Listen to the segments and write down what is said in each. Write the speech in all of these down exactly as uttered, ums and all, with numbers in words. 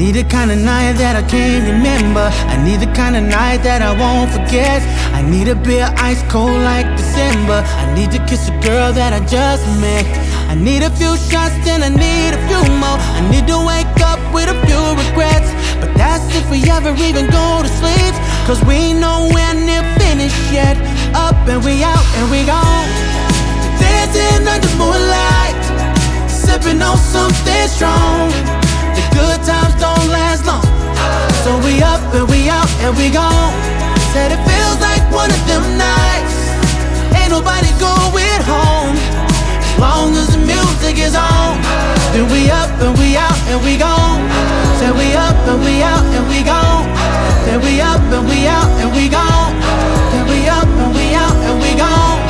need the kind of night that I can't remember. I need the kind of night that I won't forget. I need a beer ice cold like December. I need to kiss a girl that I just met. I need a few shots, then I need a few more. I need to wake up with a few regrets, but that's if we ever even go to sleep, cause we know we're near finished yet. Up and we out and we gone, dancing under moonlight, sipping on something strong. The good times don't last long, so we up and we out and we gone. Said it feels like one of them nights, ain't nobody going home. As long as the music is on, then we up and we out and we gone. Said we up and we out and we gone. Then we up and we out and we gone. Then we up and we out and we gone.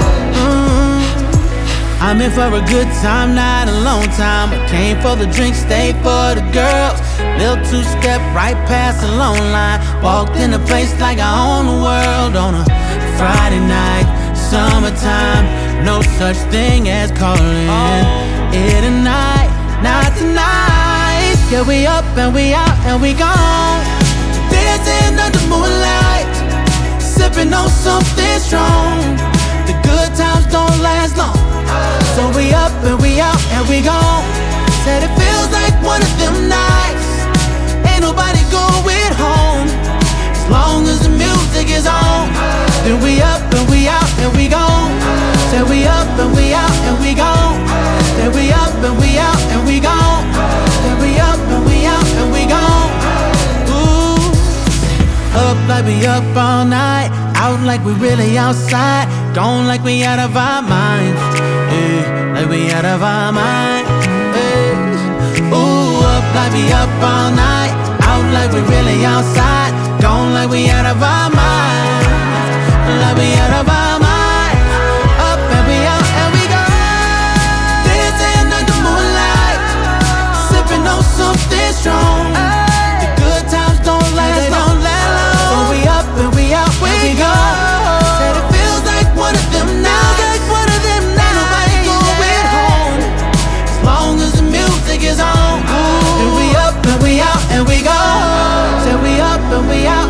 mm. I'm in for a good time, not a long time. I came for the drinks, stayed for the girls. Little two-step right past the long line. Walked in the place like I own the world on a Friday night, summertime. No such thing as calling it a night, not tonight. Yeah, we up and we out and we gone, dancing under moonlight, sipping on something strong. The good times don't last long, so we up and we out and we gone. Said it feels like one of them nights, ain't nobody going home. As long as the music is on, then we up and we out and we gone. Said we up and we out and we gone. Then we up and we out and we gone. Then we up and we out and we gone. Ooh, up like we up all night, out like we really outside, gone like we out of our minds, eh, like we out of our minds, eh. Ooh, up like we up all night, out like we really outside, gone like we out of our minds, like we out of our minds. Up and we out and we go, dancing under moonlight, sipping on something strong. The good times don't last long, so we up and we out and we go. Said it feels like one of them nights, ain't nobody going home. As long as the music is on, then we up and we out and we go. Said we up and we out